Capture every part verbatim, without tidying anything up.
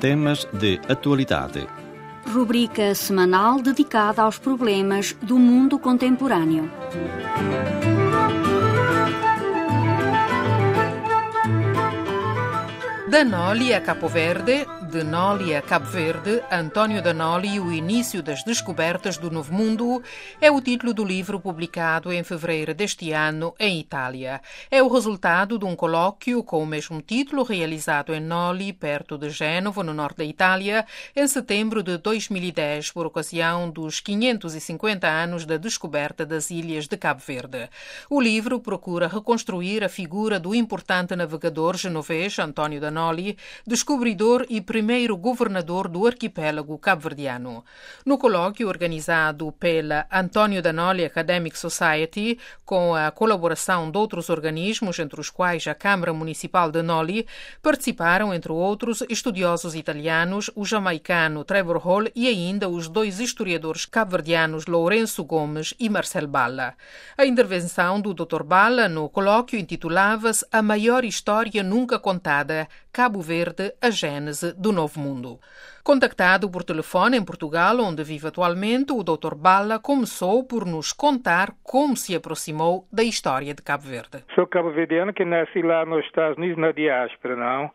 temas de atualidade. Rubrica semanal dedicada aos problemas do mundo contemporâneo. Da Noli a Cabo Verde, de Noli a Cabo Verde, António da Noli e o início das descobertas do Novo Mundo é o título do livro publicado em fevereiro deste ano em Itália. É o resultado de um colóquio com o mesmo título realizado em Noli, perto de Génova, no norte da Itália, em setembro de dois mil e dez, por ocasião dos quinhentos e cinquenta anos da descoberta das ilhas de Cabo Verde. O livro procura reconstruir a figura do importante navegador genovês António da Noli, descobridor e primeiro governador do arquipélago cabo-verdiano. No colóquio organizado pela António da Noli Academic Society, com a colaboração de outros organismos, entre os quais a Câmara Municipal de Noli, participaram, entre outros, estudiosos italianos, o jamaicano Trevor Hall e ainda os dois historiadores cabo-verdianos Lourenço Gomes e Marcel Balla. A intervenção do doutor Balla no colóquio intitulava-se A Maior História Nunca Contada, Cabo Verde, a Gênese do Novo Mundo. Contactado por telefone em Portugal, onde vive atualmente, o doutor Balla começou por nos contar como se aproximou da história de Cabo Verde. Sou cabo-verdiano que nasci lá nos Estados Unidos, na diáspora, não?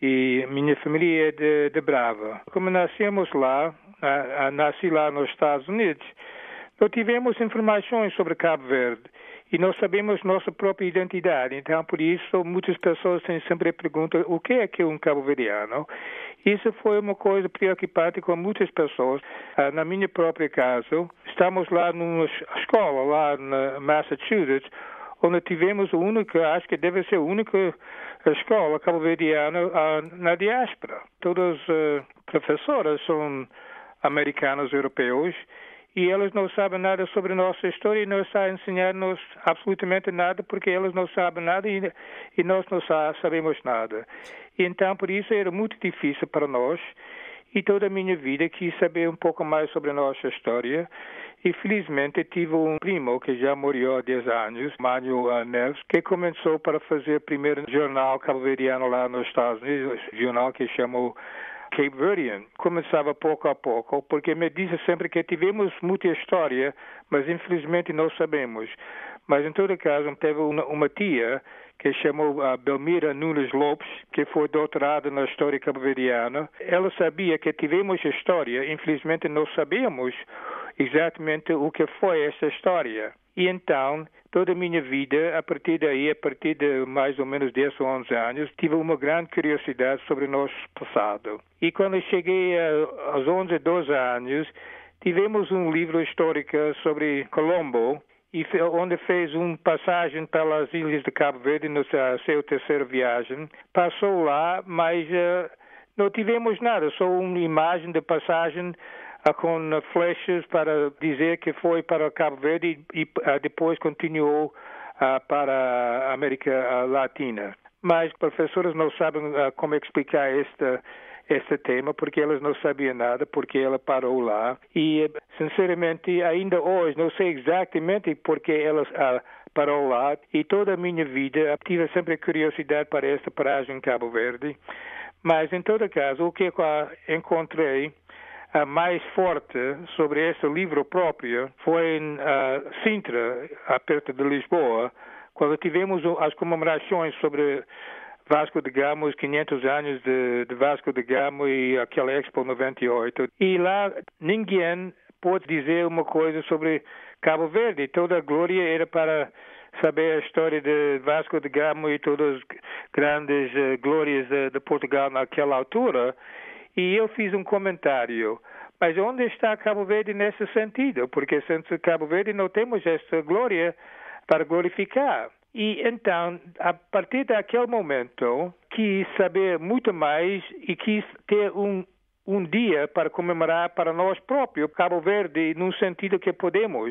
E minha família é de, de Brava. Como nascemos lá, a, a, nasci lá nos Estados Unidos, não tivemos informações sobre Cabo Verde. E nós sabemos nossa própria identidade. Então, por isso, muitas pessoas têm sempre a pergunta, o que é que é um cabo-verdiano? Isso foi uma coisa preocupante com muitas pessoas. Ah, na minha própria casa, estamos lá numa escola, lá na Massachusetts, onde tivemos a única, acho que deve ser a única escola cabo-verdiana ah, na diáspora. Todas as uh, professoras são americanas, europeus, e elas não sabem nada sobre a nossa história e não estão a ensinar-nos absolutamente nada porque elas não sabem nada e, e nós não sabemos nada. E então, por isso, era muito difícil para nós e toda a minha vida quis saber um pouco mais sobre a nossa história. E, felizmente, tive um primo que já morreu há dez anos, Mário Neves, que começou para fazer o primeiro jornal cabo-verdiano lá nos Estados Unidos, um jornal que chamou Cape Verdean. Começava pouco a pouco, porque me disse sempre que tivemos muita história, mas infelizmente não sabemos. Mas em todo caso, teve uma, uma tia que chamou a Belmira Nunes Lopes, que foi doutorada na história cabo-verdiana. Ela sabia que tivemos história, infelizmente não sabíamos exatamente o que foi essa história. E então, toda a minha vida, a partir daí, a partir de mais ou menos dez ou onze anos, tive uma grande curiosidade sobre o nosso passado. E quando cheguei a, aos onze, doze anos, tivemos um livro histórico sobre Colombo, e fe, onde fez uma passagem pelas ilhas de Cabo Verde, na sua terceira viagem. Passou lá, mas uh, não tivemos nada, só uma imagem de passagem com flechas para dizer que foi para Cabo Verde e, e uh, depois continuou uh, para a América uh, Latina. Mas professores não sabem uh, como explicar este, este tema, porque elas não sabiam nada, porque ela parou lá. E, sinceramente, ainda hoje não sei exatamente porque ela uh, parou lá. E toda a minha vida tive sempre curiosidade para esta paragem em Cabo Verde. Mas, em todo caso, o que eu encontrei a mais forte sobre esse livro próprio foi em uh, Sintra, perto de Lisboa, quando tivemos as comemorações sobre Vasco da Gama, os quinhentos anos de, de Vasco da Gama e aquela Expo noventa e oito. E lá ninguém pode dizer uma coisa sobre Cabo Verde. Toda a glória era para saber a história de Vasco da Gama e todas as grandes uh, glórias de, de Portugal naquela altura. E eu fiz um comentário, mas onde está Cabo Verde nesse sentido? Porque sem Cabo Verde não temos essa glória para glorificar. E então, a partir daquele momento, quis saber muito mais e quis ter um, um dia para comemorar para nós próprios Cabo Verde, num sentido que podemos.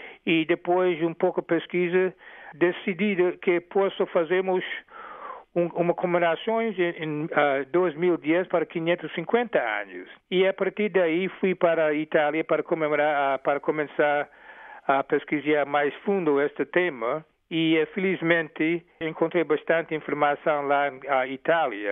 E depois de um pouco de pesquisa, decidi que posso fazermos Um, uma comemoração em uh, dois mil e dez para quinhentos e cinquenta anos. E a partir daí fui para a Itália para comemorar, uh, para começar a pesquisar mais fundo este tema. E uh, felizmente encontrei bastante informação lá na Itália.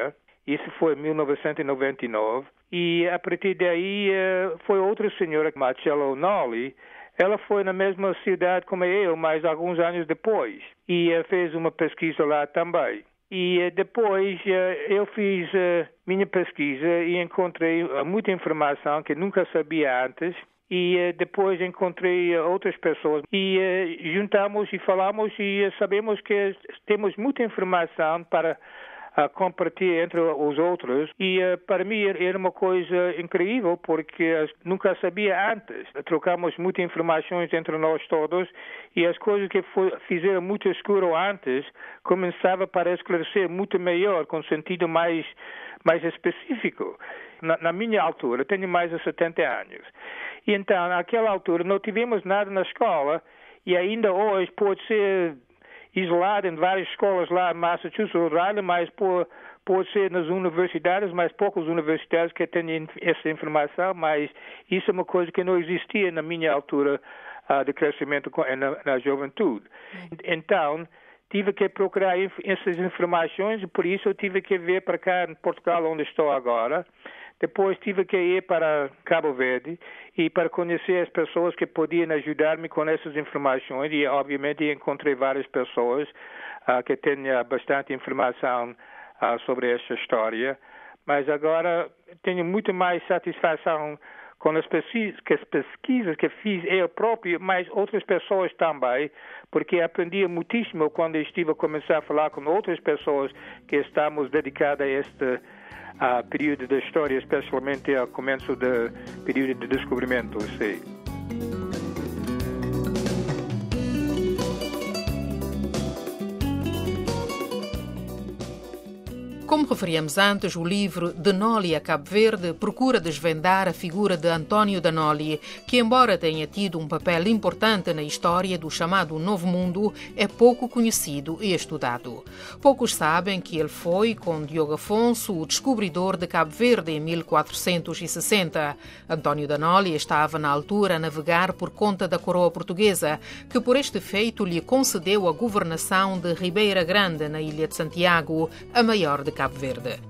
Isso foi em mil novecentos e noventa e nove. E a partir daí foi outra senhora, Marcella O'Nally. Ela foi na mesma cidade como eu, mas alguns anos depois. E fez uma pesquisa lá também. E depois eu fiz minha pesquisa e encontrei muita informação que nunca sabia antes. E depois encontrei outras pessoas e juntamos e falamos e sabemos que temos muita informação para uh, compartilhar entre os outros. E uh, para mim era uma coisa incrível porque nunca sabia antes. Trocamos muitas informações entre nós todos e as coisas que foi, fizeram muito escuro antes começava para esclarecer muito melhor, com sentido mais, mais específico. Na, na minha altura, tenho mais de setenta anos. E então, naquela altura, não tivemos nada na escola e ainda hoje pode ser isolado em várias escolas lá em Massachusetts, Rhode Island, mas pode, pode ser nas universidades, mas poucas universidades que têm essa informação, mas isso é uma coisa que não existia na minha altura uh, de crescimento na, na juventude. Então, tive que procurar essas informações e por isso eu tive que vir para cá em Portugal, onde estou agora. Depois tive que ir para Cabo Verde e para conhecer as pessoas que podiam ajudar-me com essas informações e, obviamente, encontrei várias pessoas uh, que têm bastante informação uh, sobre esta história. Mas agora tenho muito mais satisfação com as pesquisas, as pesquisas que fiz eu próprio, mas outras pessoas também, porque aprendi muitíssimo quando estive a começar a falar com outras pessoas que estamos dedicadas a este a período da história, especialmente ao começo do período de descobrimento. Sim. Como referíamos antes, o livro De Noli a Cabo Verde procura desvendar a figura de António da Noli, que, embora tenha tido um papel importante na história do chamado Novo Mundo, é pouco conhecido e estudado. Poucos sabem que ele foi, com Diogo Afonso, o descobridor de Cabo Verde em mil quatrocentos e sessenta. António da Noli estava na altura a navegar por conta da coroa portuguesa, que por este feito lhe concedeu a governação de Ribeira Grande, na ilha de Santiago, a maior de Cabo Verde.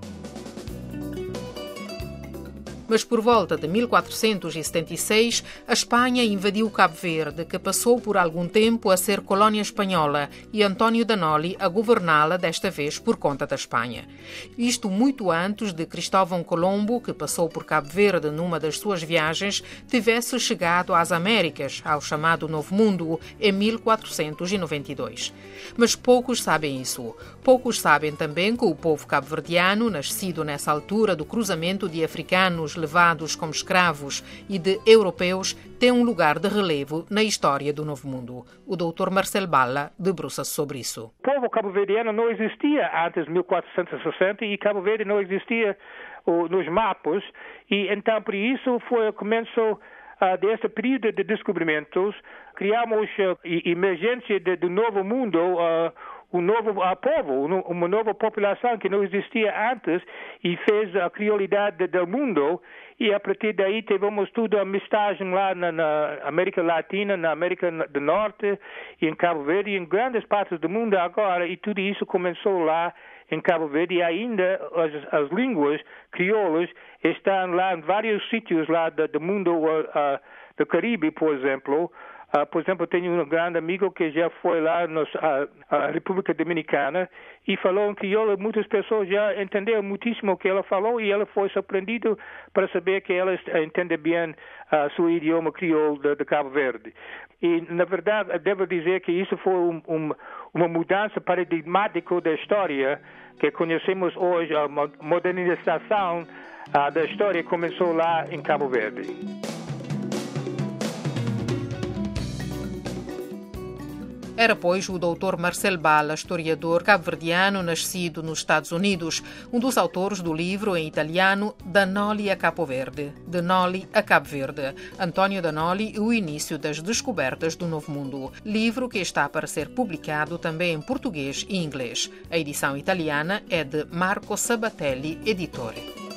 Mas por volta de mil quatrocentos e setenta e seis, a Espanha invadiu Cabo Verde, que passou por algum tempo a ser colónia espanhola, e António da Noli a governá-la, desta vez por conta da Espanha. Isto muito antes de Cristóvão Colombo, que passou por Cabo Verde numa das suas viagens, tivesse chegado às Américas, ao chamado Novo Mundo, em mil quatrocentos e noventa e dois. Mas poucos sabem isso. Poucos sabem também que o povo cabo-verdiano, nascido nessa altura do cruzamento de africanos levados como escravos e de europeus, tem um lugar de relevo na história do Novo Mundo. O doutor Marcel Balla debruça-se sobre isso. O povo cabo-verdiano não existia antes de mil quatrocentos e sessenta e Cabo Verde não existia uh, nos mapas e então por isso foi o começo uh, desse período de descobrimentos. Criamos uh, emergência de, do Novo Mundo, uh, um novo uh, povo, uma nova população que não existia antes e fez a criolidade do mundo e a partir daí tivemos tudo a mistagem lá na, na América Latina, na América do Norte e em Cabo Verde e em grandes partes do mundo agora e tudo isso começou lá em Cabo Verde e ainda as, as línguas crioulas estão lá em vários sítios lá do, do mundo uh, uh, do Caribe, por exemplo. Uh, por exemplo, tenho um grande amigo que já foi lá na uh, República Dominicana e falou em crioulo. Muitas pessoas já entenderam muitíssimo o que ela falou e ela foi surpreendida para saber que ela entende bem uh, seu idioma crioulo de, de Cabo Verde. E, na verdade, devo dizer que isso foi um, um, uma mudança paradigmática da história que conhecemos hoje. A modernização uh, da história começou lá em Cabo Verde. Era, pois, o doutor Marcel Balla, historiador cabo-verdiano, nascido nos Estados Unidos, um dos autores do livro em italiano Da Noli a Cabo Verde, De Noli a Cabo Verde, António da Noli e o início das descobertas do Novo Mundo, livro que está para ser publicado também em português e inglês. A edição italiana é de Marco Sabatelli, editore.